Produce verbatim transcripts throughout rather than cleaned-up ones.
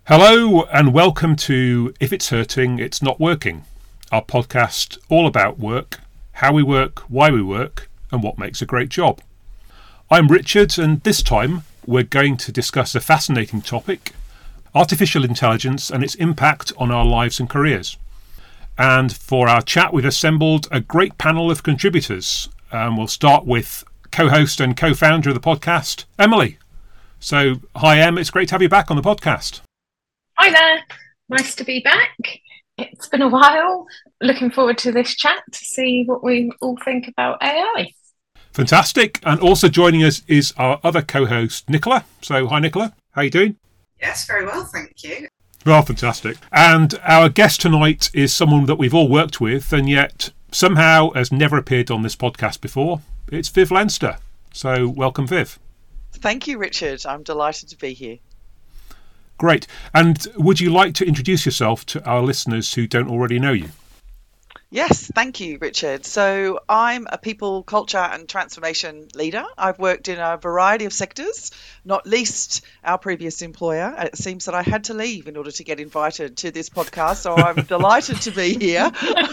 Hello and welcome to If It's Hurting, It's Not Working, our podcast all about work, how we work, why we work, and what makes a great job. I'm Richard, and this time we're going to discuss a fascinating topic, artificial intelligence and its impact on our lives and careers. And for our chat, we've assembled a great panel of contributors. Um, we'll start with co-host and co-founder of the podcast, Emily. So, hi Em, it's great to have you back on the podcast. Hi there, nice to be back. It's been a while. Looking forward to this chat to see what we all think about A I. Fantastic. And also joining us is our other co-host, Nicola. So, hi Nicola, how are you doing? Yes, very well, thank you. Well, fantastic. And our guest tonight is someone that we've all worked with and yet somehow has never appeared on this podcast before. It's Viv Leinster. So, welcome Viv. Thank you, Richard. I'm delighted to be here. Great. And would you like to introduce yourself to our listeners who don't already know you? Yes, thank you, Richard. So I'm a people, culture and transformation leader. I've worked in a variety of sectors, not least our previous employer. It seems that I had to leave in order to get invited to this podcast, so I'm delighted to be here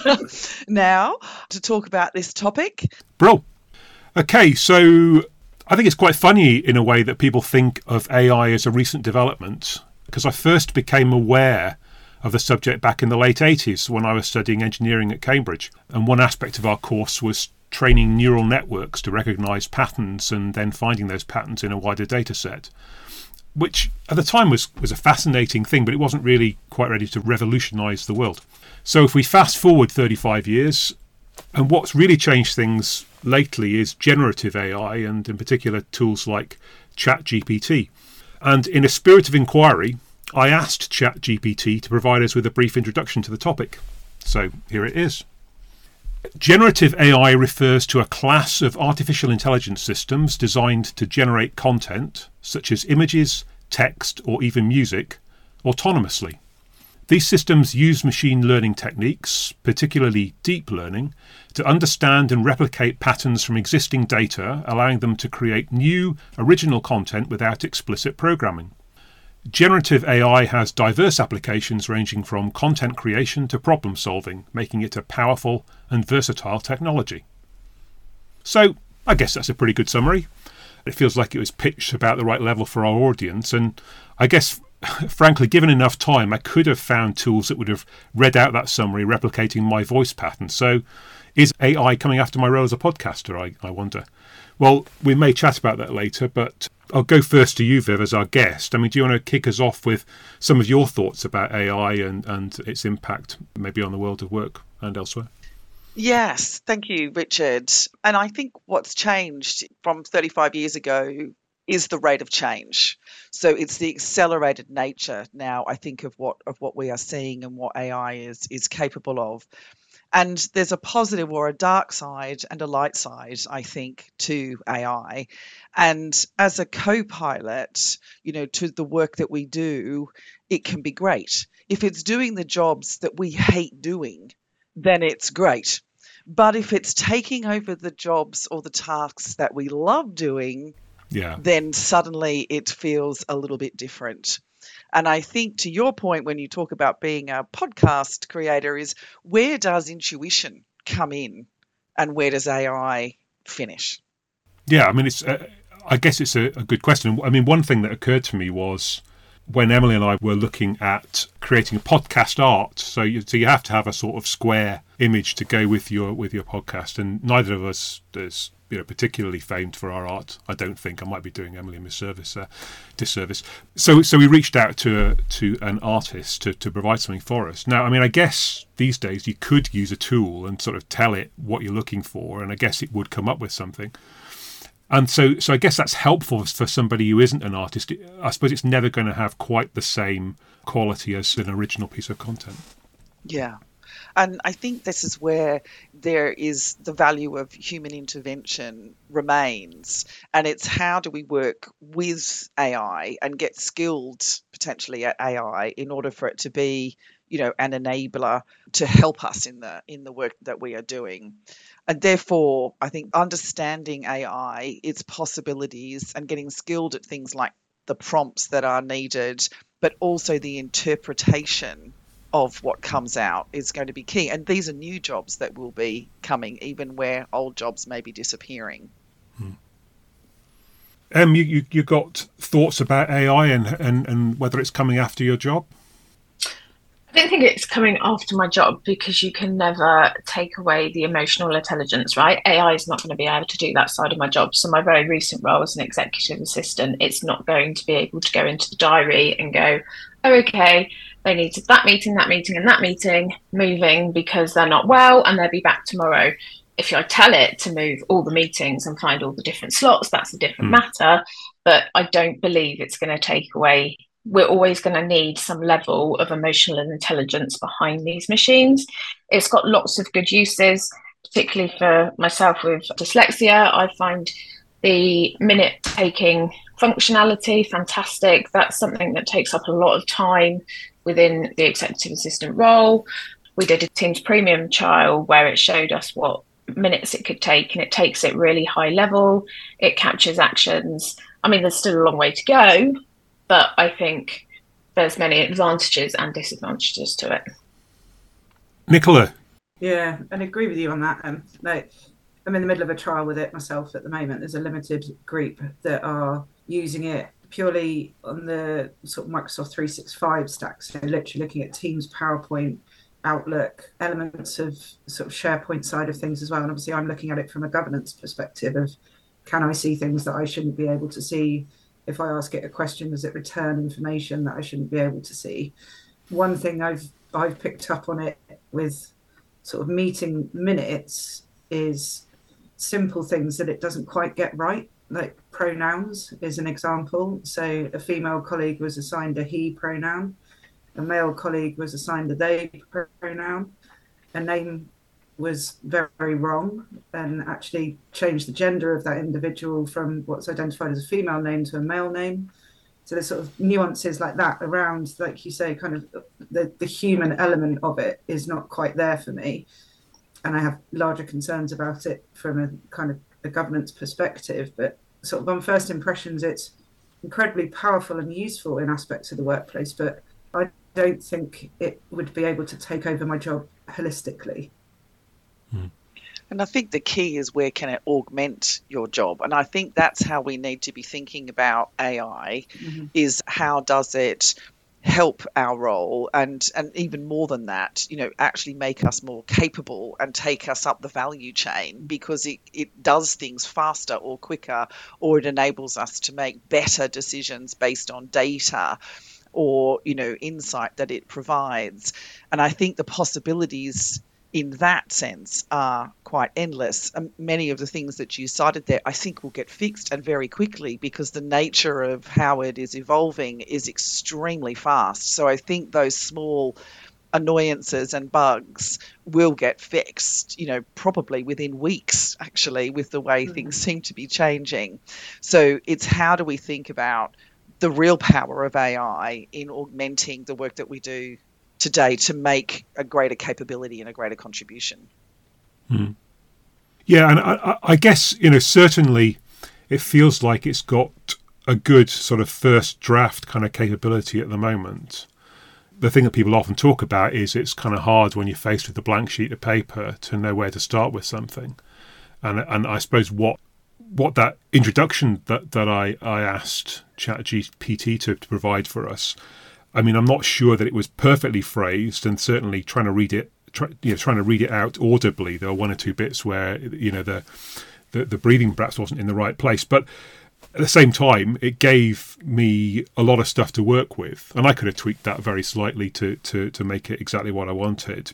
now to talk about this topic. Bro. Okay, so I think it's quite funny in a way that people think of A I as a recent development, because I first became aware of the subject back in the late eighties when I was studying engineering at Cambridge. And one aspect of our course was training neural networks to recognise patterns and then finding those patterns in a wider data set, which at the time was, was a fascinating thing, but it wasn't really quite ready to revolutionise the world. So if we fast forward thirty-five years, and what's really changed things lately is generative A I, and in particular tools like ChatGPT. And in a spirit of inquiry, I asked ChatGPT to provide us with a brief introduction to the topic. So here it is. Generative A I refers to a class of artificial intelligence systems designed to generate content, such as images, text, or even music, autonomously. These systems use machine learning techniques, particularly deep learning, to understand and replicate patterns from existing data, allowing them to create new, original content without explicit programming. Generative A I has diverse applications ranging from content creation to problem solving, making it a powerful and versatile technology. So, I guess that's a pretty good summary. It feels like it was pitched about the right level for our audience, and I guess frankly, given enough time, I could have found tools that would have read out that summary, replicating my voice pattern. So is A I coming after my role as a podcaster, I, I wonder? Well, we may chat about that later, but I'll go first to you, Viv, as our guest. I mean, do you want to kick us off with some of your thoughts about A I and, and its impact maybe on the world of work and elsewhere? Yes, thank you, Richard. And I think what's changed from thirty-five years ago is the rate of change. So it's the accelerated nature now, I think, of what of what we are seeing and what A I is is capable of. And there's a positive or a dark side and a light side, I think, to A I. And as a co-pilot, you know, to the work that we do, it can be great. If it's doing the jobs that we hate doing, then it's great. But if it's taking over the jobs or the tasks that we love doing, yeah, then suddenly it feels a little bit different. And I think to your point, when you talk about being a podcast creator, is where does intuition come in and where does A I finish? Yeah, I mean, it's. Uh, I guess it's a, a good question. I mean, one thing that occurred to me was when Emily and I were looking at creating a podcast art. So you, so you have to have a sort of square image to go with your with your podcast, and neither of us is, you know, particularly famed for our art. I don't think. I might be doing Emily a misservice, uh, disservice. So, so we reached out to a, to an artist to, to provide something for us. Now, I mean, I guess these days you could use a tool and sort of tell it what you're looking for, and I guess it would come up with something. And so, so I guess that's helpful for somebody who isn't an artist. I suppose it's never going to have quite the same quality as an original piece of content. Yeah. And I think this is where there is the value of human intervention remains. And it's how do we work with A I and get skilled potentially at A I in order for it to be, you know, an enabler to help us in the in the work that we are doing. And therefore, I think understanding A I, its possibilities, and getting skilled at things like the prompts that are needed but also the interpretation of what comes out is going to be key. And these are new jobs that will be coming, even where old jobs may be disappearing. Hmm. Em, you, you, you got thoughts about A I and, and, and whether it's coming after your job? I don't think it's coming after my job, because you can never take away the emotional intelligence, right? A I is not going to be able to do that side of my job. So my very recent role as an executive assistant, it's not going to be able to go into the diary and go, oh, okay, they need that meeting, that meeting, and that meeting moving because they're not well, and they'll be back tomorrow. If I tell it to move all the meetings and find all the different slots, that's a different mm. matter. But I don't believe it's going to take away. We're always going to need some level of emotional intelligence behind these machines. It's got lots of good uses, particularly for myself with dyslexia. I find the minute-taking functionality fantastic. That's something that takes up a lot of time within the executive assistant role. We did a Teams Premium trial where it showed us what minutes it could take, and it takes it really high level. It captures actions. I mean, there's still a long way to go, but I think there's many advantages and disadvantages to it. Nicola? Yeah, and I agree with you on that. Um, like, I'm in the middle of a trial with it myself at the moment. There's a limited group that are using it purely on the sort of Microsoft three sixty-five stack, so literally looking at Teams, PowerPoint, Outlook, elements of sort of SharePoint side of things as well. And obviously I'm looking at it from a governance perspective of, can I see things that I shouldn't be able to see? If I ask it a question, does it return information that I shouldn't be able to see? One thing I've I've picked up on it with sort of meeting minutes is simple things that it doesn't quite get right, like pronouns is an example. So a female colleague was assigned a he pronoun, a male colleague was assigned a they pronoun, a name was very wrong and actually changed the gender of that individual from what's identified as a female name to a male name. So there's sort of nuances like that around, like you say, kind of the, the human element of it is not quite there for me. And I have larger concerns about it from a kind of a governance perspective. But sort of on first impressions, it's incredibly powerful and useful in aspects of the workplace, but I don't think it would be able to take over my job holistically. And I think the key is, where can it augment your job? And I think that's how we need to be thinking about A I, mm-hmm. is how does it help our role, and, and even more than that, you know, actually make us more capable and take us up the value chain, because it, it does things faster or quicker, or it enables us to make better decisions based on data or, you know, insight that it provides. And I think the possibilities in that sense are quite endless. Um, many of the things that you cited there, I think, will get fixed, and very quickly, because the nature of how it is evolving is extremely fast. So I think those small annoyances and bugs will get fixed, you know, probably within weeks, actually, with the way mm-hmm. things seem to be changing. So it's, how do we think about the real power of A I in augmenting the work that we do today to make a greater capability and a greater contribution. Hmm. Yeah, and I, I guess, you know, certainly it feels like it's got a good sort of first draft kind of capability at the moment. The thing that people often talk about is it's kind of hard when you're faced with a blank sheet of paper to know where to start with something. And and I suppose what what that introduction that, that I, I asked ChatGPT to, to provide for us, I mean, I'm not sure that it was perfectly phrased, and certainly trying to read it, try, you know, trying to read it out audibly. There were one or two bits where, you know, the, the the breathing perhaps wasn't in the right place, but at the same time, it gave me a lot of stuff to work with, and I could have tweaked that very slightly to to to make it exactly what I wanted.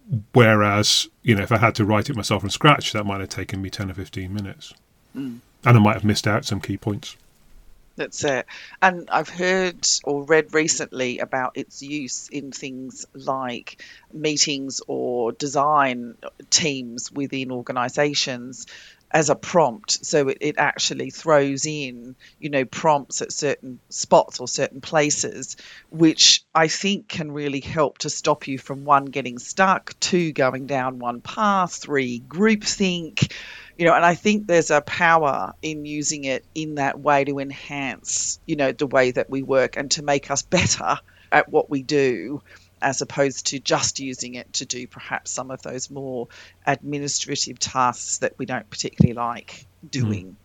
Whereas, you know, if I had to write it myself from scratch, that might have taken me ten or fifteen minutes, mm. and I might have missed out some key points. That's it. And I've heard or read recently about its use in things like meetings or design teams within organisations as a prompt. So it, it actually throws in, you know, prompts at certain spots or certain places, which I think can really help to stop you from, one, getting stuck, two, going down one path, three, groupthink, You know, and I think there's a power in using it in that way to enhance, you know, the way that we work and to make us better at what we do, as opposed to just using it to do perhaps some of those more administrative tasks that we don't particularly like doing. Mm.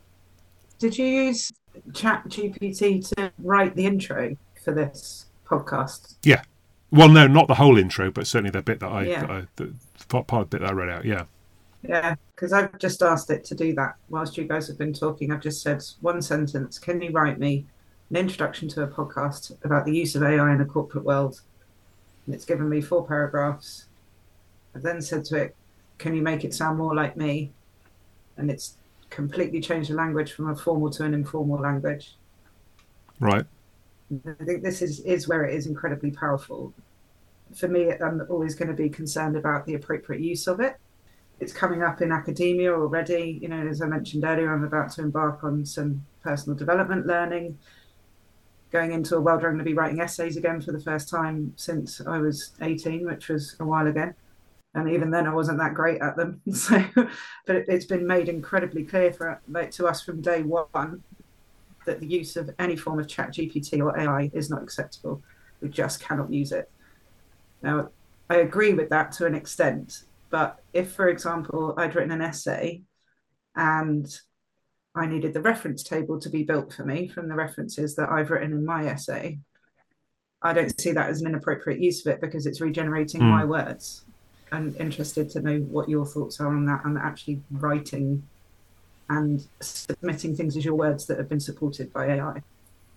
Did you use ChatGPT to write the intro for this podcast? Yeah. Well, no, not the whole intro, but certainly the bit that I, Yeah. that I the part of the bit that I read out. Yeah. Yeah, because I've just asked it to do that whilst you guys have been talking. I've just said one sentence. Can you write me an introduction to a podcast about the use of A I in the corporate world? And it's given me four paragraphs. I've then said to it, can you make it sound more like me? And it's completely changed the language from a formal to an informal language. Right. I think this is, is where it is incredibly powerful. For me, I'm always going to be concerned about the appropriate use of it. It's coming up in academia already. You know, as I mentioned earlier, I'm about to embark on some personal development learning. Going into a world where I'm going to be writing essays again for the first time since I was eighteen, which was a while ago. And even then I wasn't that great at them. So, but it, it's been made incredibly clear for like to us from day one that the use of any form of ChatGPT or A I is not acceptable. We just cannot use it. Now, I agree with that to an extent, but if, for example, I'd written an essay and I needed the reference table to be built for me from the references that I've written in my essay, I don't see that as an inappropriate use of it because it's regenerating Mm. my words. I'm interested to know what your thoughts are on that and actually writing and submitting things as your words that have been supported by A I.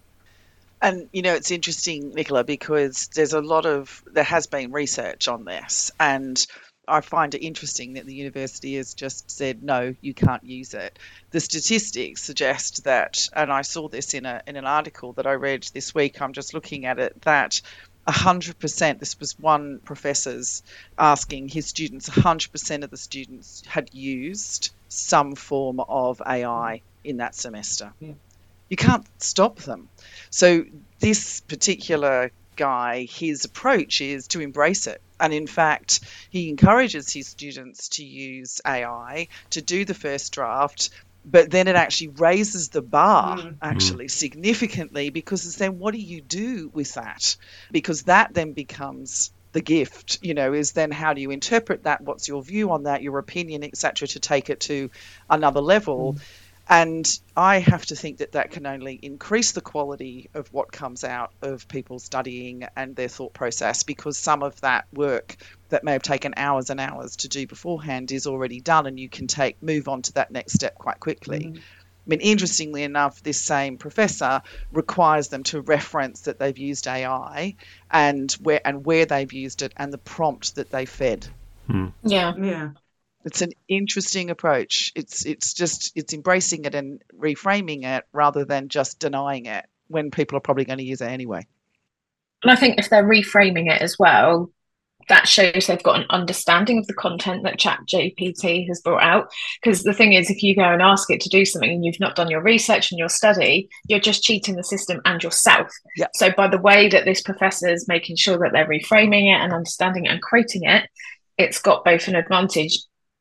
And, you know, it's interesting, Nicola, because there's a lot of, there has been research on this, and I find it interesting that the university has just said, no, you can't use it. The statistics suggest that, and I saw this in a in an article that I read this week, I'm just looking at it, that one hundred percent, this was one professor's asking his students, one hundred percent of the students had used some form of A I in that semester. Yeah. You can't stop them. So this particular guy, his approach is to embrace it. And in fact, he encourages his students to use A I to do the first draft, but then it actually raises the bar Mm. actually significantly, because it's then what do you do with that? Because that then becomes the gift, you know, is then how do you interpret that? What's your view on that, your opinion, et cetera, to take it to another level. Mm. And I have to think that that can only increase the quality of what comes out of people studying and their thought process, because some of that work that may have taken hours and hours to do beforehand is already done, and you can take move on to that next step quite quickly. Mm-hmm. I mean, interestingly enough, this same professor requires them to reference that they've used A I and where and where they've used it and the prompt that they fed. Hmm. Yeah. Yeah. It's an interesting approach. It's it's just it's embracing it and reframing it rather than just denying it when people are probably going to use it anyway. And I think if they're reframing it as well, that shows they've got an understanding of the content that ChatGPT has brought out. Because the thing is, if you go and ask it to do something and you've not done your research and your study, you're just cheating the system and yourself. Yep. So by the way that this professor is making sure that they're reframing it and understanding it and creating it, it's got both an advantage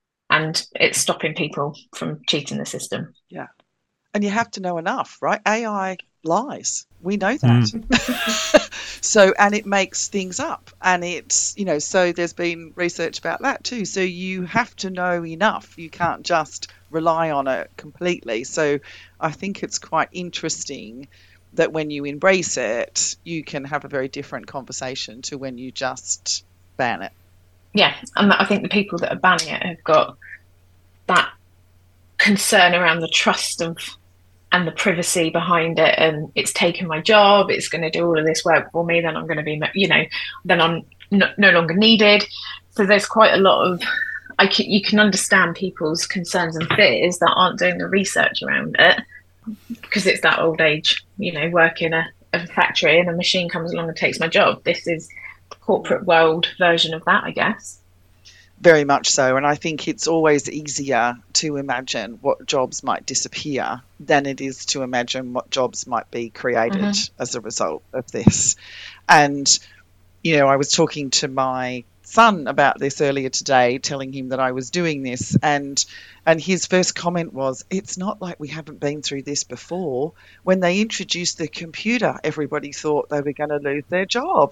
and it's stopping people from cheating the system. Yeah. And you have to know enough, right? A I lies. We know that. Mm. So, and it makes things up. And it's, you know, so there's been research about that too. So you have to know enough. You can't just rely on it completely. So I think it's quite interesting that when you embrace it, you can have a very different conversation to when you just ban it. Yeah, and I think the people that are banning it have got that concern around the trust of and the privacy behind it, and it's taken my job, it's going to do all of this work for me, then I'm going to be, you know, then I'm no, no longer needed. So there's quite a lot of, I can, you can understand people's concerns and fears that aren't doing the research around it, because it's that old age, you know, work in a, a factory and a machine comes along and takes my job. This is corporate world version of that, I guess. Very much so. And I think it's always easier to imagine what jobs might disappear than it is to imagine what jobs might be created mm-hmm. as a result of this. And you know, I was talking to my son about this earlier today, telling him that I was doing this, and and his first comment was, "It's not like we haven't been through this before. When they introduced the computer, everybody thought they were going to lose their job."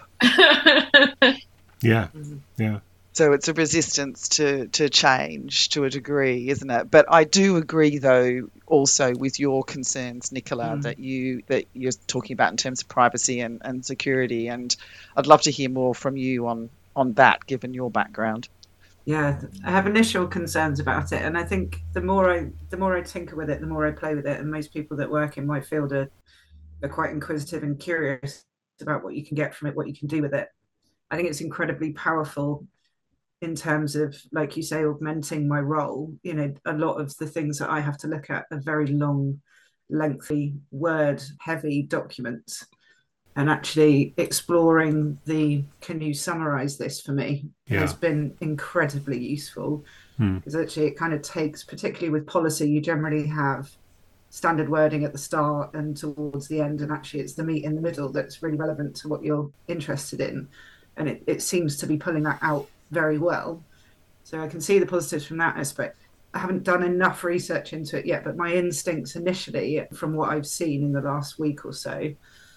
Yeah, yeah. So it's a resistance to, to change to a degree, isn't it? But I do agree, though, also with your concerns, Nicola, mm. that you that you're talking about in terms of privacy and, and security. And I'd love to hear more from you on, on that, given your background. Yeah, I have initial concerns about it, and I think the more I the more I tinker with it, the more I play with it. And most people that work in my field are, are quite inquisitive and curious about what you can get from it, what you can do with it. I think it's incredibly powerful in terms of, like you say, augmenting my role. You know, a lot of the things that I have to look at are very long, lengthy, word-heavy documents. And actually exploring the, can you summarize this for me, yeah. has been incredibly useful. Hmm. Because actually it kind of takes, particularly with policy, you generally have standard wording at the start and towards the end, and actually it's the meat in the middle that's really relevant to what you're interested in. And it, it seems to be pulling that out very well. So I can see the positives from that aspect. I haven't done enough research into it yet, but my instincts initially, from what I've seen in the last week or so,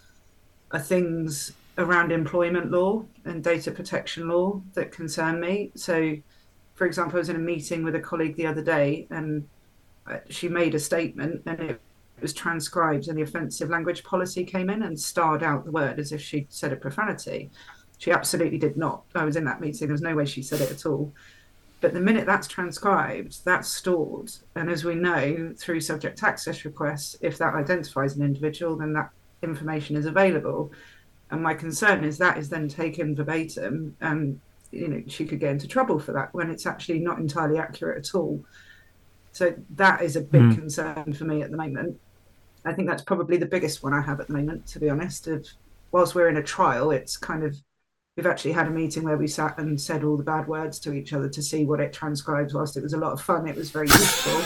are things around employment law and data protection law that concern me. So, for example, I was in a meeting with a colleague the other day, and she made a statement and it was transcribed, and the offensive language policy came in and starred out the word as if she'd said a profanity. She absolutely did not. I was in that meeting. There was no way she said it at all. But the minute that's transcribed, that's stored. And as we know, through subject access requests, if that identifies an individual, then that information is available. And my concern is that is then taken verbatim, and you know, she could get into trouble for that when it's actually not entirely accurate at all. So that is a big mm. concern for me at the moment. I think that's probably the biggest one I have at the moment, to be honest. Of whilst we're in a trial, it's kind of, we've actually had a meeting where we sat and said all the bad words to each other to see what it transcribes. Whilst it was a lot of fun, it was very useful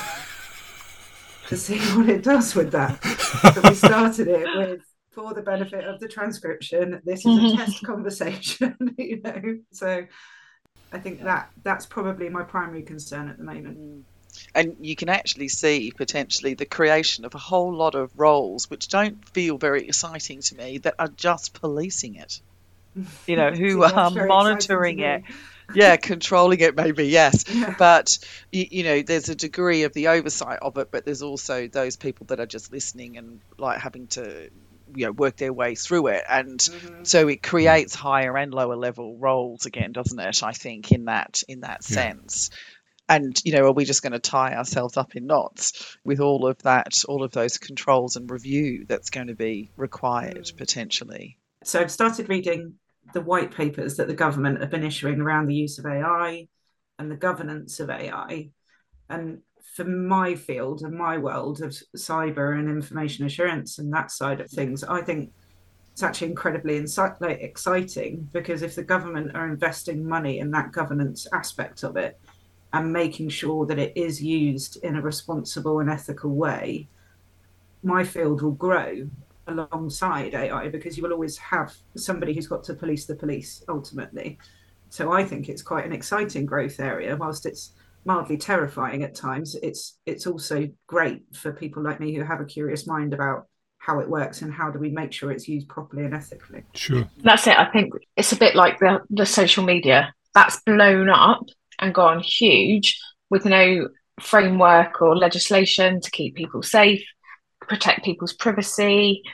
to see what it does with that. But we started it with, for the benefit of the transcription, this is mm-hmm. a test conversation, you know. So I think that that's probably my primary concern at the moment. And you can actually see potentially the creation of a whole lot of roles which don't feel very exciting to me, that are just policing it. You know, who yeah, are monitoring it. Yeah, controlling it maybe, yes. Yeah. But, you, you know, there's a degree of the oversight of it, but there's also those people that are just listening and like having to, you know, work their way through it. And mm-hmm. so it creates higher and lower level roles again, doesn't it, I think, in that in that yeah. sense. And, you know, are we just going to tie ourselves up in knots with all of that, all of those controls and review that's going to be required mm. potentially? So I've started reading the white papers that the government have been issuing around the use of A I and the governance of A I. And for my field and my world of cyber and information assurance and that side of things, I think it's actually incredibly insight- like, exciting, because if the government are investing money in that governance aspect of it and making sure that it is used in a responsible and ethical way, my field will grow alongside A I, because you will always have somebody who's got to police the police ultimately. So I think it's quite an exciting growth area. Whilst it's mildly terrifying at times, it's it's also great for people like me who have a curious mind about how it works and how do we make sure it's used properly and ethically. Sure. That's it. I think it's a bit like the, the social media that's blown up and gone huge with no framework or legislation to keep people safe, protect people's privacy.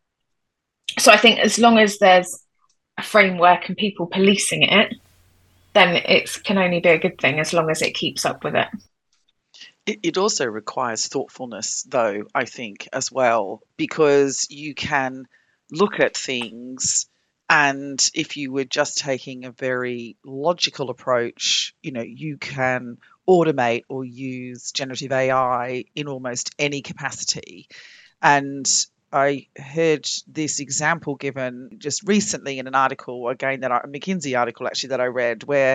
So I think as long as there's a framework and people policing it, then it can only be a good thing as long as it keeps up with it. It, it also requires thoughtfulness, though, I think, as well, because you can look at things, and if you were just taking a very logical approach, you know, you can automate or use generative A I in almost any capacity. And I heard this example given just recently in an article, again, that I, a McKinsey article actually that I read, where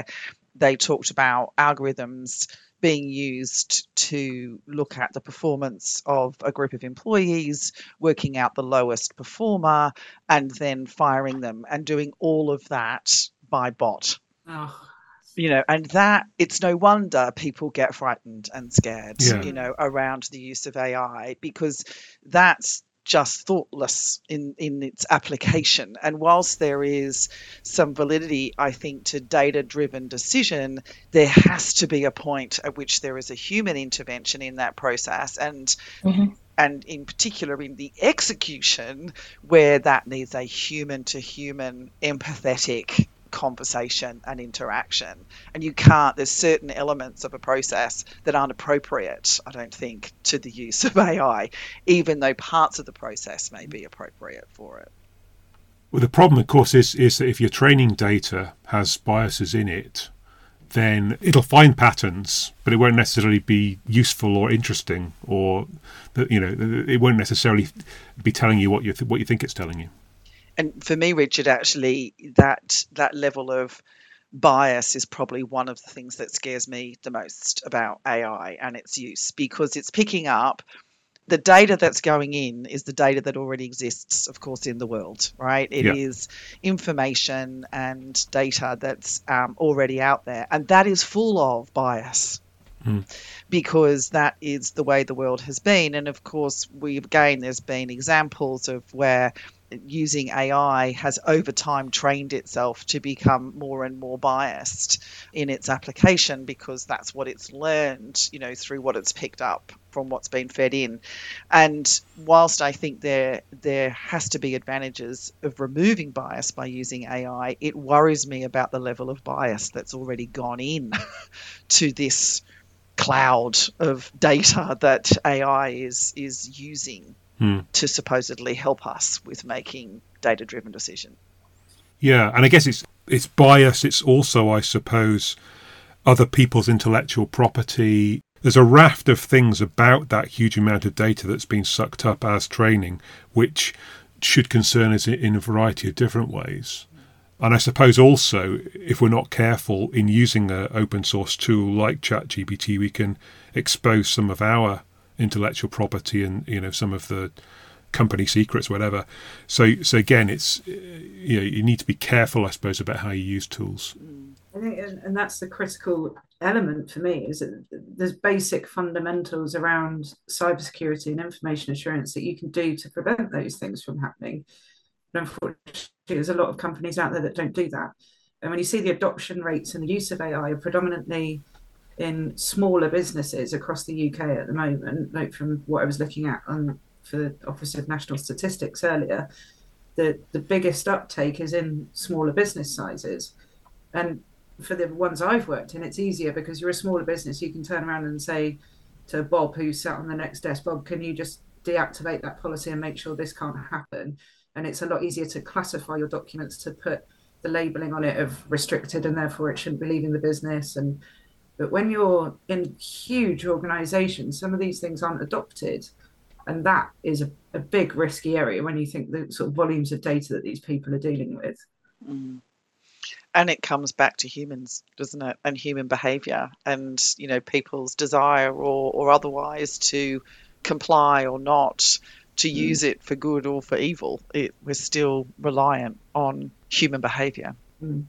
they talked about algorithms being used to look at the performance of a group of employees, working out the lowest performer, and then firing them, and doing all of that by bot. Oh, You know, and that, it's no wonder people get frightened and scared, Yeah. you know, around the use of A I, because that's just thoughtless in, in its application. And whilst there is some validity, I think, to data-driven decision, there has to be a point at which there is a human intervention in that process, and Mhm. and in particular in the execution, where that needs a human-to-human empathetic conversation and interaction. And you can't, there's certain elements of a process that aren't appropriate, I don't think, to the use of A I, even though parts of the process may be appropriate for it. Well, the problem, of course, is is that if your training data has biases in it, then it'll find patterns, but it won't necessarily be useful or interesting, or you know, it won't necessarily be telling you what you th- what you think it's telling you. And for me, Richard, actually, that that level of bias is probably one of the things that scares me the most about A I and its use, because it's picking up the data that's going in is the data that already exists, of course, in the world, right? It Yeah. is information and data that's um, already out there, and that is full of bias. Mm. Because that is the way the world has been. And of course, we again, there's been examples of where using A I has over time trained itself to become more and more biased in its application, because that's what it's learned, you know, through what it's picked up from what's been fed in. And whilst I think there there has to be advantages of removing bias by using A I, it worries me about the level of bias that's already gone in to this cloud of data that A I is is using Hmm. to supposedly help us with making data-driven decisions. Yeah, and I guess it's it's bias. It's also, I suppose, other people's intellectual property. There's a raft of things about that huge amount of data that's been sucked up as training, which should concern us in a variety of different ways. And I suppose also, if we're not careful in using an open source tool like ChatGPT, we can expose some of our intellectual property and, you know, some of the company secrets, whatever. So, so again, it's, you know, you need to be careful, I suppose, about how you use tools. I think, and, and that's the critical element for me, is that there's basic fundamentals around cybersecurity and information assurance that you can do to prevent those things from happening. But unfortunately, there's a lot of companies out there that don't do that. And when you see the adoption rates and the use of A I are predominantly in smaller businesses across the U K at the moment, like from what I was looking at on for the Office of National Statistics earlier, the, the biggest uptake is in smaller business sizes. And for the ones I've worked in, it's easier because you're a smaller business. You can turn around and say to Bob, who's sat on the next desk, Bob, can you just deactivate that policy and make sure this can't happen? And it's a lot easier to classify your documents, to put the labeling on it of restricted and therefore it shouldn't be leaving the business. And but when you're in huge organizations, some of these things aren't adopted. And that is a, a big risky area when you think the sort of volumes of data that these people are dealing with. Mm. And it comes back to humans, doesn't it? And human behaviour and, you know, people's desire or, or otherwise to comply or not, to Mm. use it for good or for evil. It, we're still reliant on human behaviour. Mm.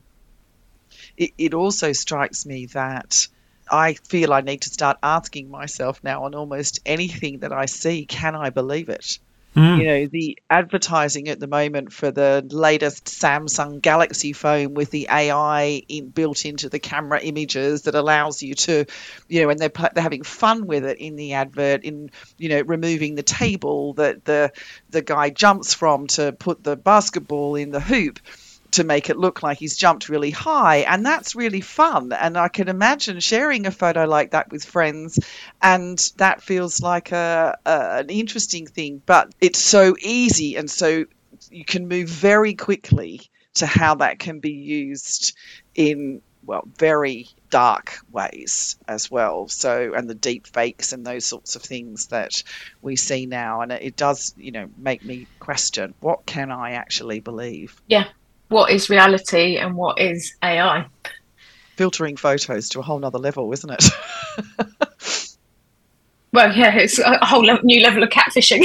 It, it also strikes me that I feel I need to start asking myself now on almost anything that I see, can I believe it? Mm. You know, the advertising at the moment for the latest Samsung Galaxy phone with the A I in, built into the camera images that allows you to, you know, and they're, they're having fun with it in the advert, in, you know, removing the table that the the guy jumps from to put the basketball in the hoop, to make it look like he's jumped really high. And that's really fun. And I can imagine sharing a photo like that with friends, and that feels like a, a an interesting thing. But it's so easy, and so you can move very quickly to how that can be used in, well, very dark ways as well. So, and the deep fakes and those sorts of things that we see now. And it does, you know, make me question, what can I actually believe? Yeah. What is reality and what is A I? filtering photos to a whole nother level, isn't it? Well, yeah, it's a whole le- new level of catfishing.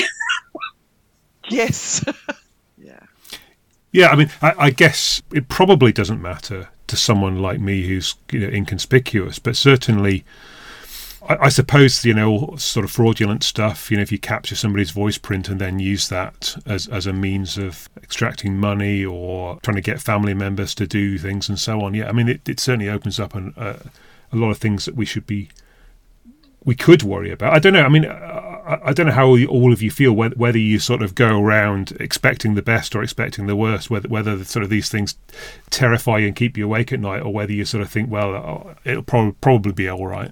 Yes. Yeah. Yeah, I mean, I, I guess it probably doesn't matter to someone like me who's, you know, inconspicuous, but certainly, I, I suppose, you know, sort of fraudulent stuff, you know, if you capture somebody's voice print and then use that as, as a means of extracting money or trying to get family members to do things and so on. Yeah, I mean, it, it certainly opens up an, uh, a lot of things that we should be we could worry about. I don't know. I mean, I, I don't know how all of you feel, whether, whether you sort of go around expecting the best or expecting the worst, whether whether sort of these things terrify you and keep you awake at night, or whether you sort of think, well, it'll prob- probably be all right.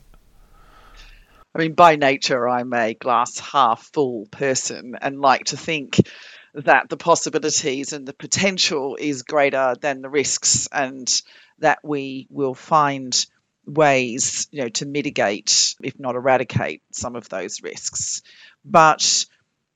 I mean, by nature, I'm a glass half full person and like to think that the possibilities and the potential is greater than the risks, and that we will find ways, you know, to mitigate, if not eradicate, some of those risks. But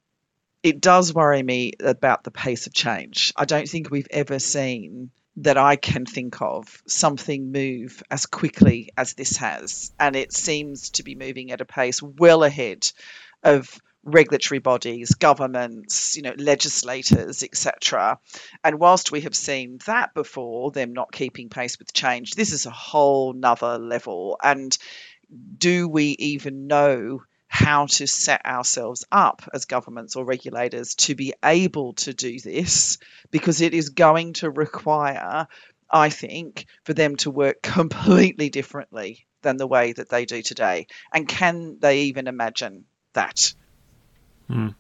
it does worry me about the pace of change. I don't think we've ever seen, that I can think of, something move as quickly as this has. And it seems to be moving at a pace well ahead of regulatory bodies, governments, you know, legislators, et cetera. And whilst we have seen that before, them not keeping pace with change, this is a whole nother level. And do we even know how to set ourselves up as governments or regulators to be able to do this? Because it is going to require, I think, for them to work completely differently than the way that they do today. And can they even imagine that? Hmm.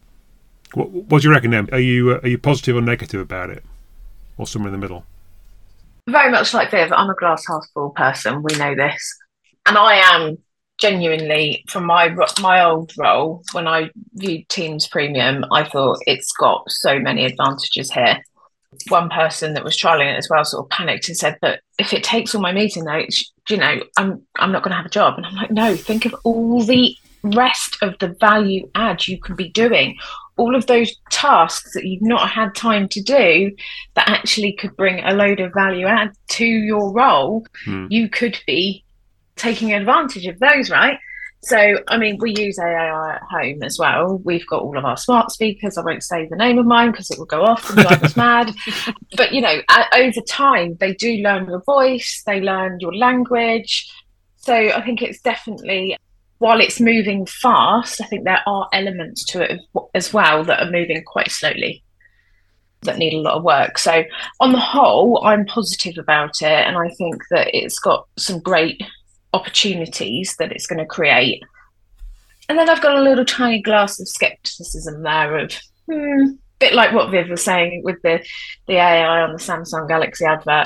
What, what do you reckon, Em? Are you uh, are you positive or negative about it, or somewhere in the middle? Very much like Viv, I'm a glass half full person. We know this, and I am genuinely, from my my old role when I viewed Teams Premium, I thought it's got so many advantages here. One person that was trialing it as well sort of panicked and said, "But if it takes all my meeting notes, you know, I'm I'm not going to have a job." And I'm like, "No, think of all the rest of the value add you can be doing, all of those tasks that you've not had time to do that actually could bring a load of value add to your role. Hmm. You could be taking advantage of those, right?" So, I mean, we use A I at home as well. We've got all of our smart speakers. I won't say the name of mine because it will go off and drive us mad. But, you know, over time, they do learn your voice, they learn your language. So I think it's definitely, while it's moving fast, I think there are elements to it as well that are moving quite slowly, that need a lot of work. So on the whole, I'm positive about it. And I think that it's got some great opportunities that it's going to create. And then I've got a little tiny glass of skepticism there of, hmm, bit like what Viv was saying with the, the A I on the Samsung Galaxy advert.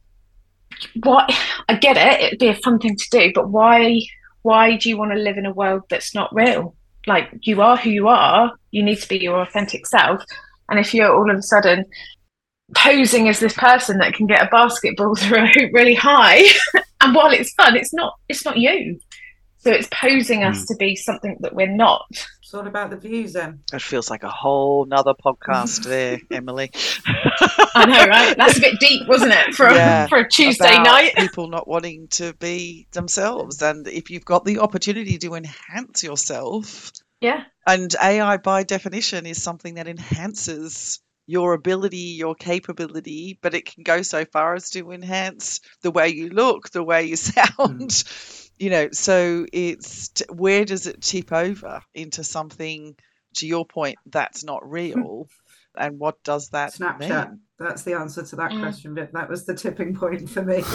What, I get it, it'd be a fun thing to do, but why why do you want to live in a world that's not real? Like, you are who you are, you need to be your authentic self. And if you're all of a sudden posing as this person that can get a basketball through a hoop really high, and while it's fun, it's not it's not you. So it's posing us mm. to be something that we're not. It's all about the views then. That feels like a whole nother podcast there, Emily. I know, right? That's a bit deep, wasn't it, for, yeah, for a Tuesday night? People not wanting to be themselves. And if you've got the opportunity to enhance yourself, yeah. And A I by definition is something that enhances your ability, your capability, but it can go so far as to enhance the way you look, the way you sound, mm. you know, so it's, where does it tip over into something, to your point, that's not real? And what does that Snapchat. mean? That's the answer to that mm. question, Viv. That was the tipping point for me.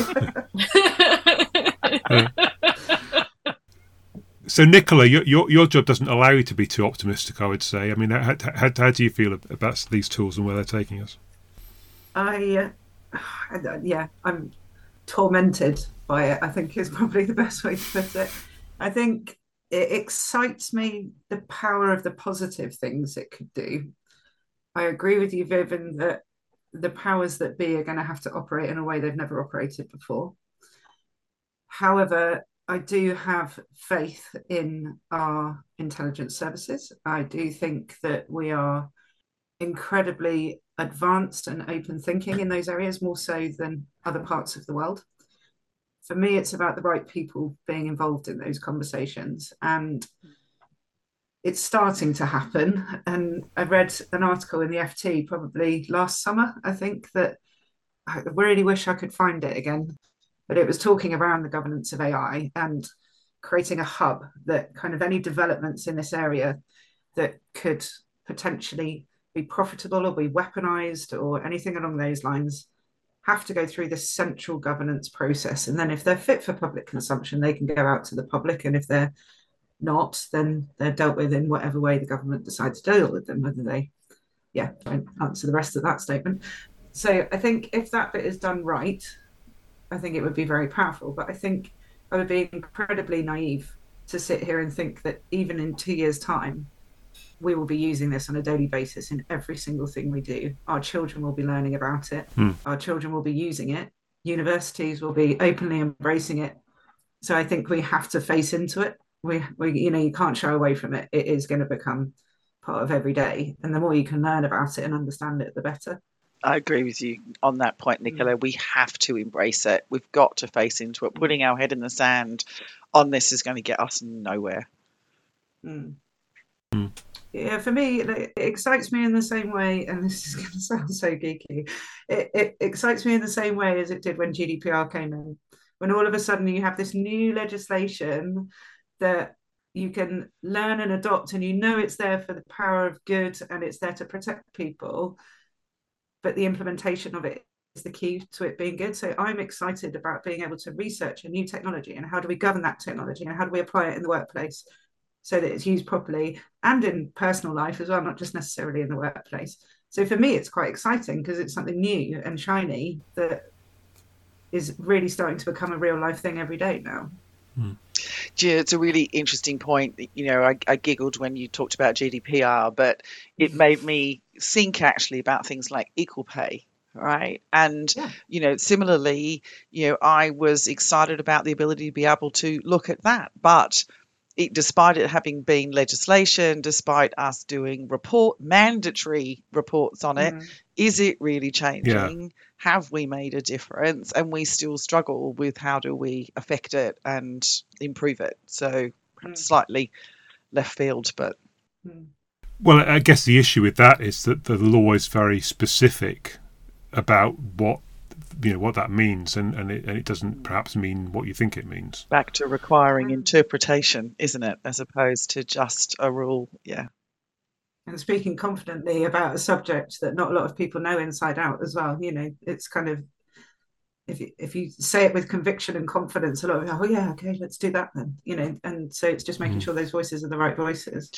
So, Nicola, your, your your job doesn't allow you to be too optimistic, I would say. I mean, how, how, how do you feel about these tools and where they're taking us? I, uh, yeah, I'm tormented by it, I think is probably the best way to put it. I think it excites me, the power of the positive things it could do. I agree with you, Vivian, that the powers that be are going to have to operate in a way they've never operated before. However, I do have faith in our intelligence services. I do think that we are incredibly advanced and open thinking in those areas, more so than other parts of the world. for me, it's about the right people being involved in those conversations. And it's starting to happen. And I read an article in the F T probably last summer, I think, that I really wish I could find it again. But it was talking around the governance of A I and creating a hub that kind of any developments in this area that could potentially be profitable or be weaponized or anything along those lines have to go through this central governance process. And then if they're fit for public consumption, they can go out to the public. And if they're not, then they're dealt with in whatever way the government decides to deal with them, whether they, yeah, don't answer the rest of that statement. So I think if that bit is done right, I think it would be very powerful. But I think I would be incredibly naive to sit here and think that even in two years' time, we will be using this on a daily basis in every single thing we do. Our children will be learning about it. Hmm. Our children will be using it. Universities will be openly embracing it. So I think we have to face into it. We, we, you know, you can't shy away from it. It is going to become part of every day. And the more you can learn about it and understand it, the better. I agree with you on that point, Nicola. We have to embrace it. We've got to face into it. Putting our head in the sand on this is going to get us nowhere. Mm. Mm. Yeah, for me, it excites me in the same way, and this is going to sound so geeky, it, it excites me in the same way as it did when G D P R came in. When all of a sudden you have this new legislation that you can learn and adopt, and you know it's there for the power of good and it's there to protect people, but the implementation of it is the key to it being good. So I'm excited about being able to research a new technology and how do we govern that technology and how do we apply it in the workplace so that it's used properly and in personal life as well, not just necessarily in the workplace. So for me, it's quite exciting because it's something new and shiny that is really starting to become a real life thing every day now. Mm. Yeah, it's a really interesting point. You know, I, I giggled when you talked about G D P R, but it made me think actually about things like equal pay, right? And, Yeah. you know, similarly, you know, I was excited about the ability to be able to look at that. But it, despite it having been legislation, despite us doing report mandatory reports on it, Mm. is it really changing? Have we made a difference? And we still struggle with how do we affect it and improve it. So perhaps Mm. slightly left field, but Mm. Well, I guess the issue with that is that the law is very specific about what you know what that means, and and it, and it doesn't perhaps mean what you think it means. back to requiring interpretation, isn't it? As opposed to just a rule. Yeah. And speaking confidently about a subject that not a lot of people know inside out as well. You know, it's kind of, if you, if you say it with conviction and confidence, a lot of people, oh yeah, okay, let's do that then. You know, and so it's just making Mm. sure those voices are the right voices.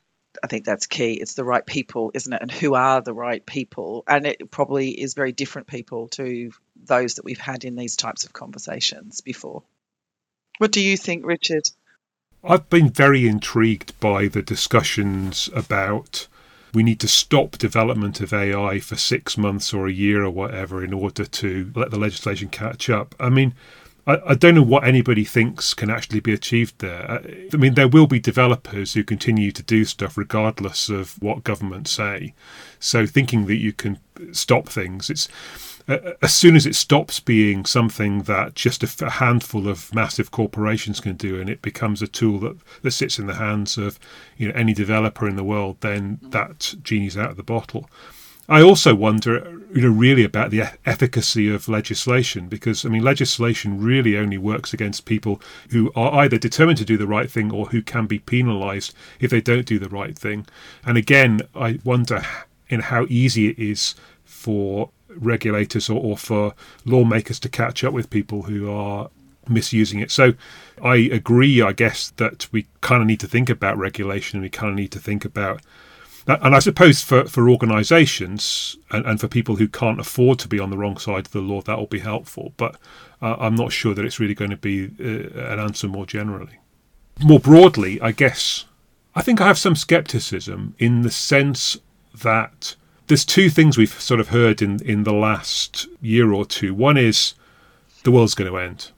I think that's key. It's the right people, isn't it? And who are the right people? And it probably is very different people to those that we've had in these types of conversations before. What do you think, Richard? I've been very intrigued by the discussions about we need to stop development of A I for six months or a year or whatever in order to let the legislation catch up. I mean, I, I don't know what anybody thinks can actually be achieved there. I, I mean, there will be developers who continue to do stuff regardless of what governments say. So thinking that you can stop things, it's uh, as soon as it stops being something that just a, a handful of massive corporations can do, and it becomes a tool that, that sits in the hands of you know any developer in the world, then that genie's out of the bottle. I also wonder, you know, really about the efficacy of legislation, because I mean, legislation really only works against people who are either determined to do the right thing or who can be penalised if they don't do the right thing. And again, I wonder in how easy it is for regulators or, or for lawmakers to catch up with people who are misusing it. So I agree, I guess, that we kind of need to think about regulation, and we kind of need to think about and I suppose for, for organisations and, and for people who can't afford to be on the wrong side of the law, that will be helpful. But uh, I'm not sure that it's really going to be uh, an answer more generally. More broadly, I guess, I think I have some scepticism in the sense that there's two things we've sort of heard in, in the last year or two. One is the world's going to end.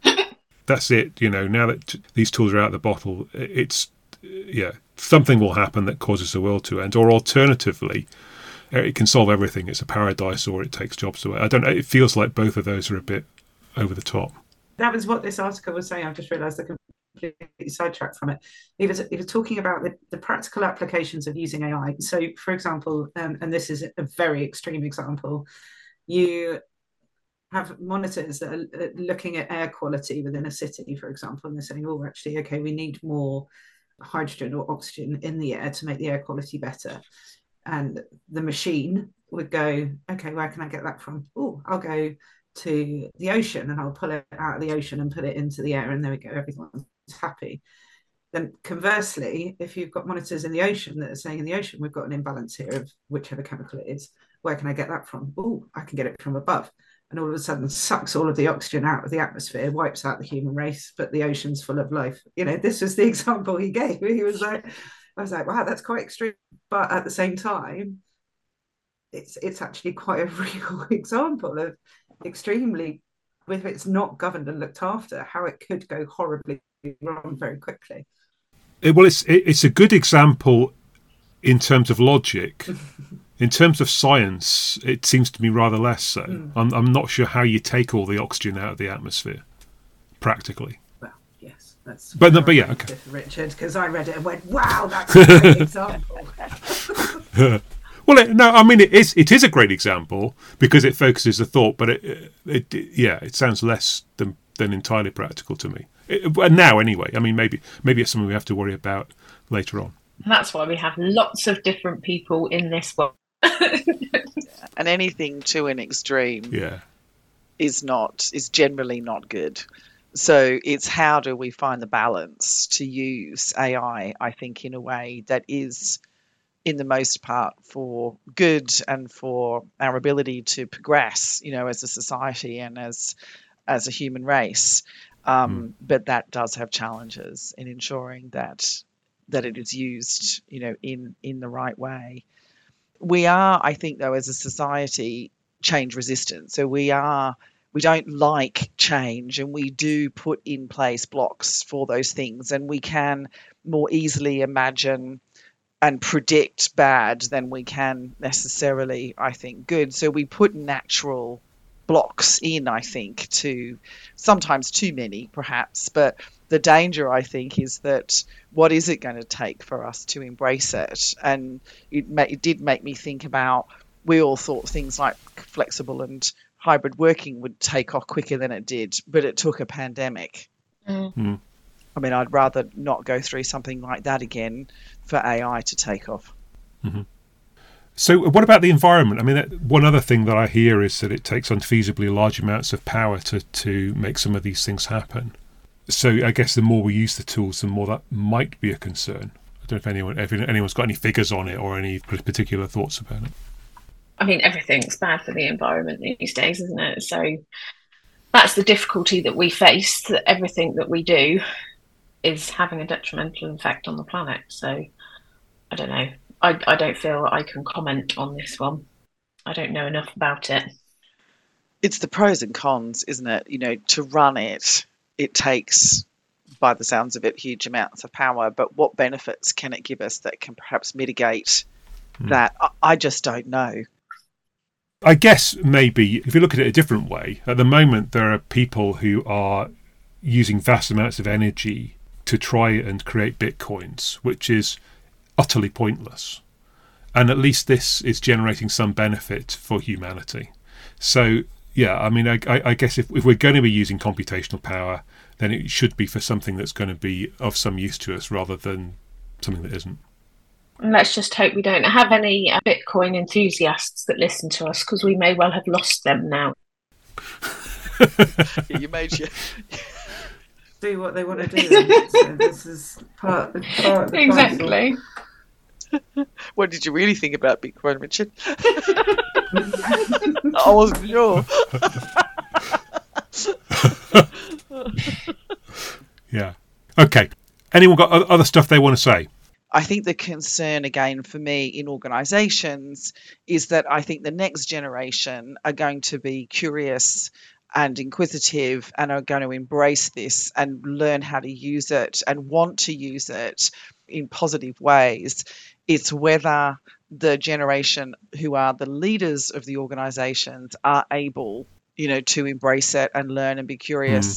That's it. You know, now that these tools are out of the bottle, it's, yeah, something will happen that causes the world to end. Or alternatively, it can solve everything. It's a paradise, or it takes jobs away. I don't know. It feels like both of those are a bit over the top. that was what this article was saying. I've just realised I completely sidetracked from it. He was, he was talking about the, the practical applications of using A I. So, for example, um, and this is a very extreme example, you have monitors that are looking at air quality within a city, for example, and they're saying, oh, actually, okay, we need more hydrogen or oxygen in the air to make the air quality better. And the machine would go, okay, where can I get that from? Oh, I'll go to the ocean and I'll pull it out of the ocean and put it into the air, and there we go, everyone's happy. Then conversely, if you've got monitors in the ocean that are saying in the ocean, we've got an imbalance here of whichever chemical it is, where can I get that from? Oh, I can get it from above. And all of a sudden sucks all of the oxygen out of the atmosphere, wipes out the human race, but the ocean's full of life. You know, this was the example he gave. He was like, I was like, wow, that's quite extreme. But at the same time, it's it's actually quite a real example of extremely, if it's not governed and looked after, how it could go horribly wrong very quickly. It, well, it's it, it's a good example in terms of logic. In terms of science, it seems to me rather less so. Mm. I'm, I'm not sure how you take all the oxygen out of the atmosphere, practically. Well, yes, that's. But no, but yeah, okay. Richard, because I read it and went, "Wow, that's a great example." Well, it, no, I mean it is. It is a great example because it focuses the thought, but it, it, it yeah, it sounds less than than entirely practical to me. It, and now, anyway, I mean, maybe maybe it's something we have to worry about later on. And that's why we have lots of different people in this world. And anything to an extreme yeah. is not is generally not good. So it's how do we find the balance to use A I, I think, in a way that is, in the most part, for good and for our ability to progress, you know, as a society and as as a human race. Um, mm. But that does have challenges in ensuring that that it is used, you know, in in the right way. We are, I think, though, as a society, change resistant. So we are, we don't like change, and we do put in place blocks for those things, and we can more easily imagine and predict bad than we can necessarily, I think, good. So we put natural blocks in, I think, to sometimes too many, perhaps, but the danger, I think, is that what is it going to take for us to embrace it? And it, ma- it did make me think about, we all thought things like flexible and hybrid working would take off quicker than it did, but it took a pandemic. Mm. Mm. I mean, I'd rather not go through something like that again for A I to take off. Mm-hmm. So what about the environment? I mean, that, one other thing that I hear is that it takes unfeasibly large amounts of power to, to make some of these things happen. So I guess the more we use the tools, the more that might be a concern. I don't know if anyone, if anyone's got any figures on it or any particular thoughts about it. I mean, everything's bad for the environment these days, isn't it? So that's the difficulty that we face, that everything that we do is having a detrimental effect on the planet. So I don't know. I, I don't feel I can comment on this one. I don't know enough about it. It's the pros and cons, isn't it? You know, to run it, it takes, by the sounds of it, huge amounts of power. But what benefits can it give us that can perhaps mitigate mm. that? I, I just don't know. I guess maybe if you look at it a different way, at the moment there are people who are using vast amounts of energy to try and create bitcoins, which is utterly pointless. And at least this is generating some benefit for humanity. So, yeah, I mean, I, I guess if, if we're going to be using computational power, then it should be for something that's going to be of some use to us rather than something that isn't. And let's just hope we don't have any uh, Bitcoin enthusiasts that listen to us, because we may well have lost them now. Yeah, you made you do what they want to do. So this is part, part of the exactly. What did you really think about Bitcoin, Richard? I wasn't sure. Yeah. Okay. Anyone got other stuff they want to say? I think the concern, again, for me in organisations is that I think the next generation are going to be curious and inquisitive and are going to embrace this and learn how to use it and want to use it in positive ways. It's whether the generation who are the leaders of the organisations are able, you know, to embrace it and learn and be curious. Mm.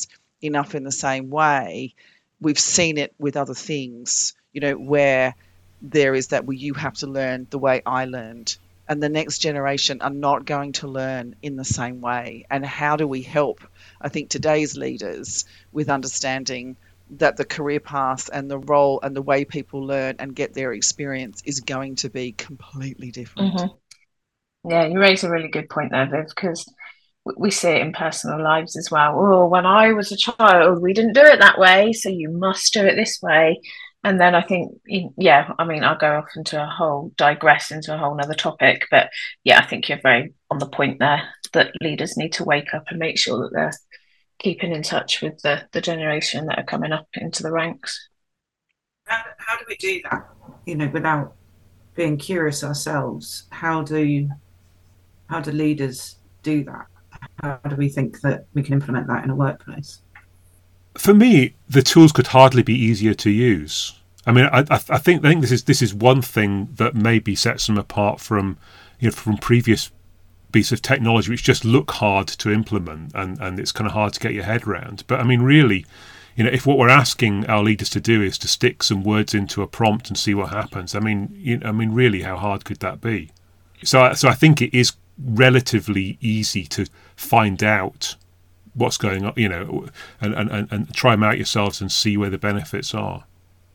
enough in the same way, we've seen it with other things, you know, where there is that, well, you have to learn the way I learned, and the next generation are not going to learn in the same way. And how do we help, I think, today's leaders with understanding that the career path and the role and the way people learn and get their experience is going to be completely different. Mm-hmm. Yeah, you raise a really good point there, Viv, because we see it in personal lives as well. Oh, when I was a child, we didn't do it that way, so you must do it this way. And then I think, yeah, I mean, I'll go off into a whole, digress into a whole nother topic. But yeah, I think you're very on the point there, that leaders need to wake up and make sure that they're keeping in touch with the, the generation that are coming up into the ranks. How, how do we do that, you know, without being curious ourselves? How do, how do leaders do that? How do we think that we can implement that in a workplace? For me, the tools could hardly be easier to use. I mean, I, I think I think this is this is one thing that maybe sets them apart from, you know, from previous pieces of technology, which just look hard to implement, and, and it's kind of hard to get your head around. But I mean, really, you know, if what we're asking our leaders to do is to stick some words into a prompt and see what happens, I mean, you know, I mean, really, how hard could that be? So, so I think it is relatively easy to find out what's going on, you know, and, and, and try them out yourselves and see where the benefits are.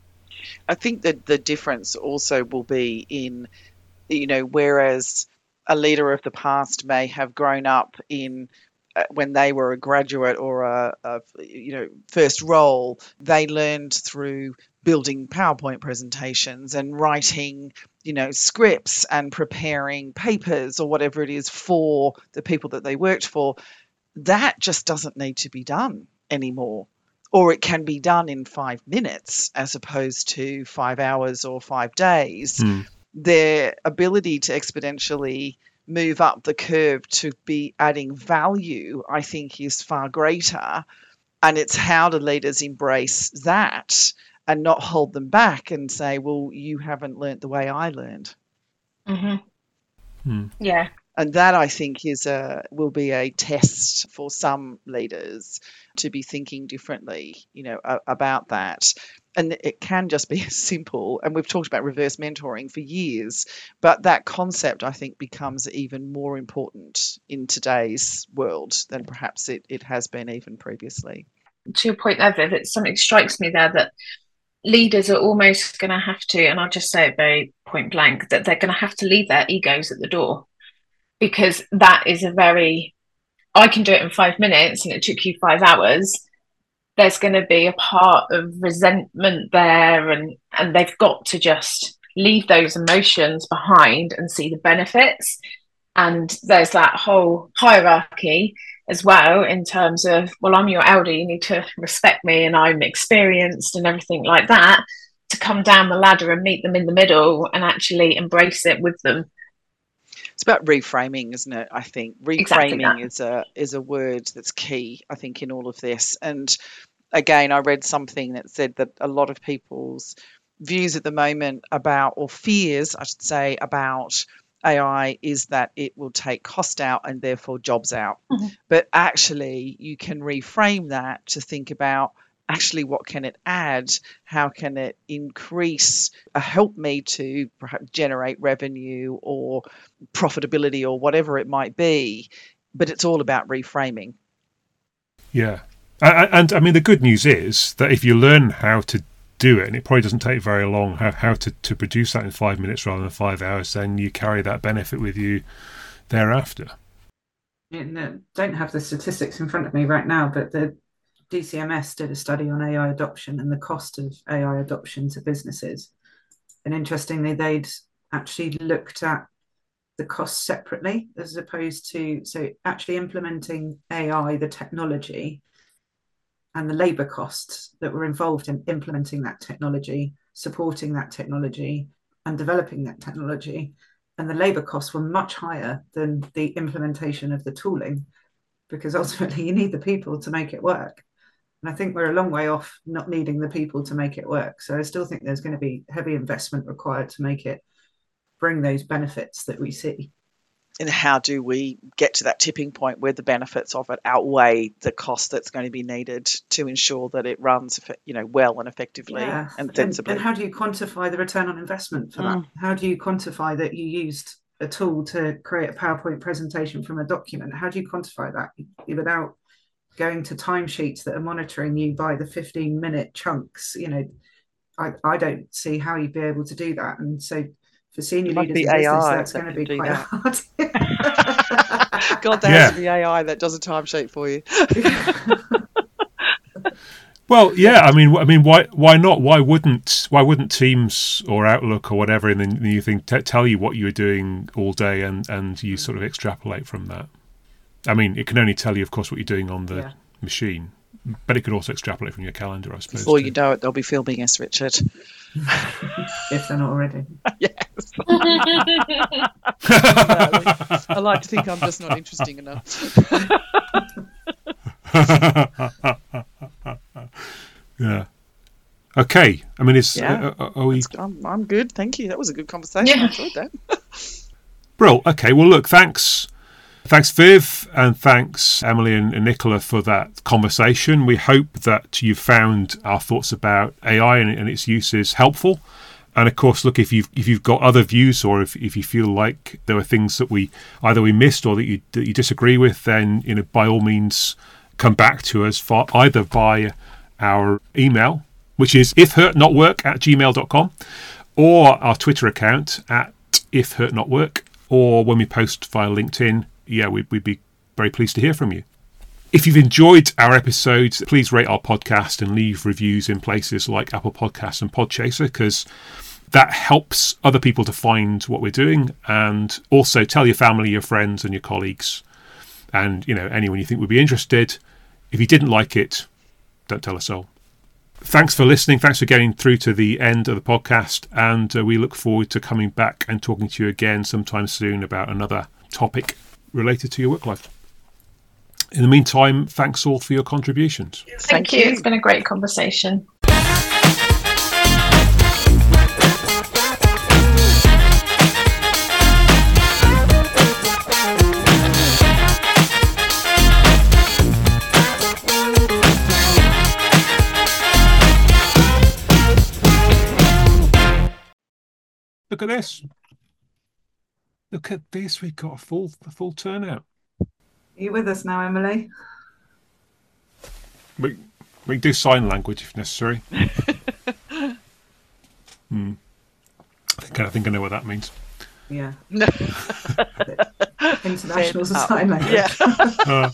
I think that the difference also will be in, you know, whereas a leader of the past may have grown up in uh, when they were a graduate or a, a, you know, first role, they learned through building PowerPoint presentations and writing, you know, scripts and preparing papers or whatever it is for the people that they worked for. That just doesn't need to be done anymore. Or it can be done in five minutes as opposed to five hours or five days. Mm. Their ability to exponentially move up the curve to be adding value, I think, is far greater. And it's how do leaders embrace that and not hold them back and say, well, you haven't learnt the way I learned. Mm-hmm. Mm. Yeah. And that, I think, is a will be a test for some leaders to be thinking differently, you know, a, about that. And it can just be as simple, and we've talked about reverse mentoring for years, but that concept, I think, becomes even more important in today's world than perhaps it, it has been even previously. To your point there, Viv, it's something strikes me there that leaders are almost going to have to, and I'll just say it very point blank, that they're going to have to leave their egos at the door. Because that is a very, I can do it in five minutes and it took you five hours. There's going to be a part of resentment there, and, and they've got to just leave those emotions behind and see the benefits. And there's that whole hierarchy as well in terms of, well, I'm your elder, you need to respect me and I'm experienced and everything like that, to come down the ladder and meet them in the middle and actually embrace it with them. It's about reframing, isn't it? I think reframing exactly is a is a word that's key, I think, in all of this. And again, I read something that said that a lot of people's views at the moment about, or fears, I should say, about A I is that it will take cost out and therefore jobs out. Mm-hmm. But actually, you can reframe that to think about, actually, what can it add? How can it increase, uh, help me to perhaps generate revenue or profitability or whatever it might be? But it's all about reframing. Yeah. And, and I mean, the good news is that if you learn how to do it, and it probably doesn't take very long, how, how to, to produce that in five minutes rather than five hours, then you carry that benefit with you thereafter. I don't have the statistics in front of me right now, but the D C M S did a study on A I adoption and the cost of A I adoption to businesses. And interestingly, they'd actually looked at the costs separately as opposed to, so actually implementing A I, the technology, and the labour costs that were involved in implementing that technology, supporting that technology, and developing that technology. And the labour costs were much higher than the implementation of the tooling, because ultimately you need the people to make it work. And I think we're a long way off not needing the people to make it work. So I still think there's going to be heavy investment required to make it bring those benefits that we see. and how do we get to that tipping point where the benefits of it outweigh the cost that's going to be needed to ensure that it runs, you know, well and effectively Yeah. and And, sensibly. and how do you quantify the return on investment for Mm. that? How do you quantify that you used a tool to create a PowerPoint presentation from a document? How do you quantify that without going to timesheets that are monitoring you by the fifteen minute chunks? You know, I, I don't see how you'd be able to do that. And so for senior It must leaders be in business, A I that's that going to can be do quite that. hard. God, there Yeah. has to be A I that does a timesheet for you. Well, yeah. I mean, I mean, why, why not? Why wouldn't, why wouldn't Teams or Outlook or whatever in the new thing t- tell you what you were doing all day, and, and you sort of extrapolate from that? I mean, it can only tell you, of course, what you're doing on the Yeah. machine, but it could also extrapolate from your calendar, I suppose. Before too. you know it, they'll be filming us, Richard. If they're not already. Yes. I like to think I'm just not interesting enough. Yeah. Okay. I mean, is Yeah. uh, are we? I'm, I'm good. Thank you. That was a good conversation. Yeah. I enjoyed that. Brill. Okay. Well, look. Thanks. Thanks, Viv, and thanks, Emily and, and Nicola, for that conversation. We hope that you found our thoughts about A I and, and its uses helpful. And of course, look, if you've if you've got other views, or if, if you feel like there were things that we either we missed or that you that you disagree with, then you know, by all means, come back to us for either by our email, which is ifhurtnotwork at gmail dot com, or our Twitter account at ifhurtnotwork, or when we post via LinkedIn. Yeah, we'd, we'd be very pleased to hear from you. If you've enjoyed our episodes, please rate our podcast and leave reviews in places like Apple Podcasts and Podchaser, because that helps other people to find what we're doing. And also tell your family, your friends and your colleagues, and you know, anyone you think would be interested. If you didn't like it, don't tell a soul. Thanks for listening. Thanks for getting through to the end of the podcast. And uh, we look forward to coming back and talking to you again sometime soon about another topic related to your work life. In the meantime, thanks all for your contributions. Thank, Thank you. you. It's been a great conversation. Look at this. Look at this. We've got a full a full turnout. Are you with us now, Emily? We we can do sign language if necessary. hmm. I think I think I know what that means. Yeah. No. International Fed up. Sign Language. Yeah. Uh,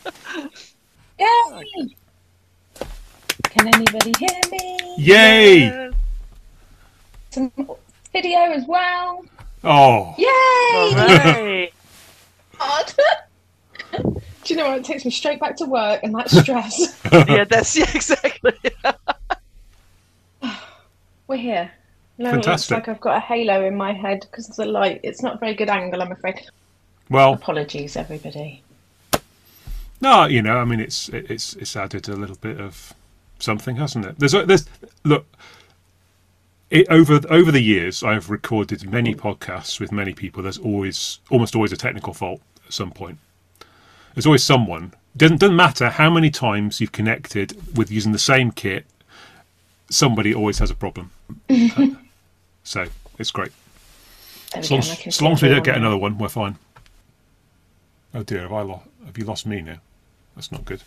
Yay! Can anybody hear me? yay! Some video as well. Oh, Yay! Hooray. God. Do you know what? It takes me straight back to work and that stress. Yeah, that's yeah, exactly. We're here. No, it looks Fantastic. like I've got a halo in my head because of the light. It's not a very good angle, I'm afraid. well, Apologies, everybody. no, you know, I mean, it's it's it's added a little bit of something, hasn't it? There's there's look. It, over over the years, I've recorded many podcasts with many people. There's always, almost always, a technical fault at some point. There's always someone. Doesn't doesn't matter how many times you've connected with using the same kit. Somebody always has a problem. Uh, so it's great. There we As go, long and I as, can as see long as we don't everyone get now. another one, we're fine. Oh dear, have I lost? Have you lost me now? That's not good.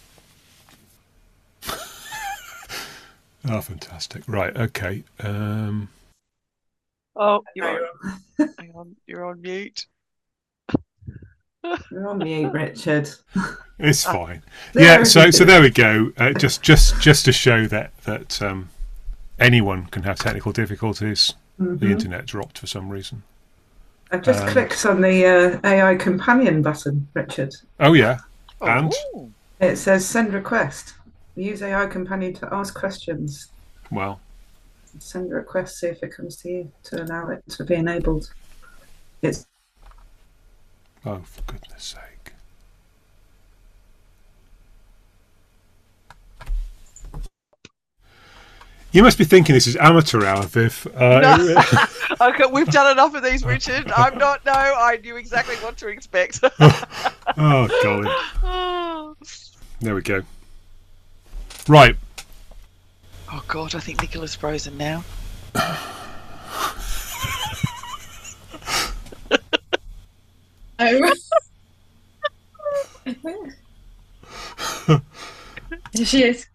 Oh, fantastic! Right, okay. Um, Oh, you're on. Hang on, you're on mute. You're on mute, Richard. it's fine. There Yeah. we So go. so there we go. Uh, just just just to show that that um, anyone can have technical difficulties. The Mhm. internet dropped for some reason. I've just Um, clicked on the uh, A I companion button, Richard. Oh yeah. Oh, And? ooh. It says send request. Use A I companion to ask questions. Well, Send a request, see if it comes to you to allow it to be enabled. It's oh for goodness sake. You must be thinking this is amateur hour, Viv. Uh, No. Okay, we've done enough of these, Richard. I'm not. No, I knew exactly what to expect. Oh, golly. There we go. Right. Oh God, I think Nicola's frozen now. Oh. There she is.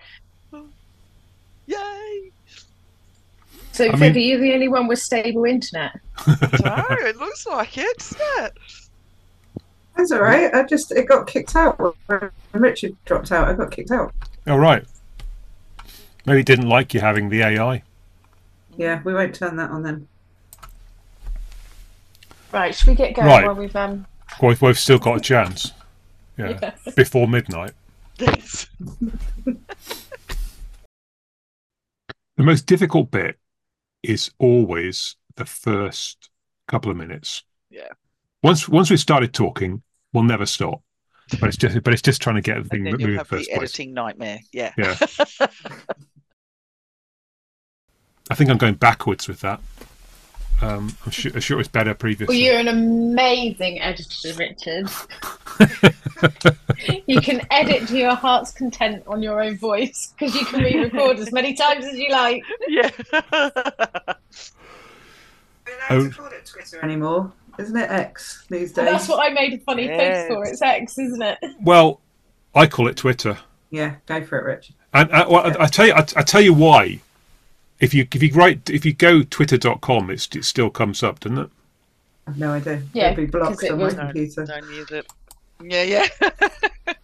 Yay! So, I Viv, mean- are you the only one with stable internet? No, it looks like it, doesn't it? That's all right. I just it got kicked out when Richard dropped out. I got kicked out. All right. Maybe it didn't like you having the A I. Yeah, we won't turn that on then. Right, should we get going Right. while we've um? Well, we've still got a chance. Yeah. Yeah. Before midnight. Yes. The most difficult bit is always the first couple of minutes. Yeah. Once once we've started talking, we'll never stop. But it's just but it's just trying to get the thing And then moving you'll in the have first the place. editing nightmare. Yeah. Yeah. I think I'm going backwards with that. Um, I'm sure, I'm sure it was better Well, previously. you're an amazing editor, Richard. You can edit to your heart's content on your own voice because you can re-record as many times as you like. Yeah. We're allowed Oh. to call it Twitter. Anymore, isn't it X these And days? that's what I made a funny Yes. face for. It's X, isn't it? Well, I call it Twitter, Yeah, go for it, Richard. and uh, well, I, I tell you, I, I tell you why. If you if you write if you go twitter dot com, it's, it still comes up, doesn't it? I've no idea. Yeah, It'll be blocked because it on my was- computer. Don't use it. Yeah, yeah.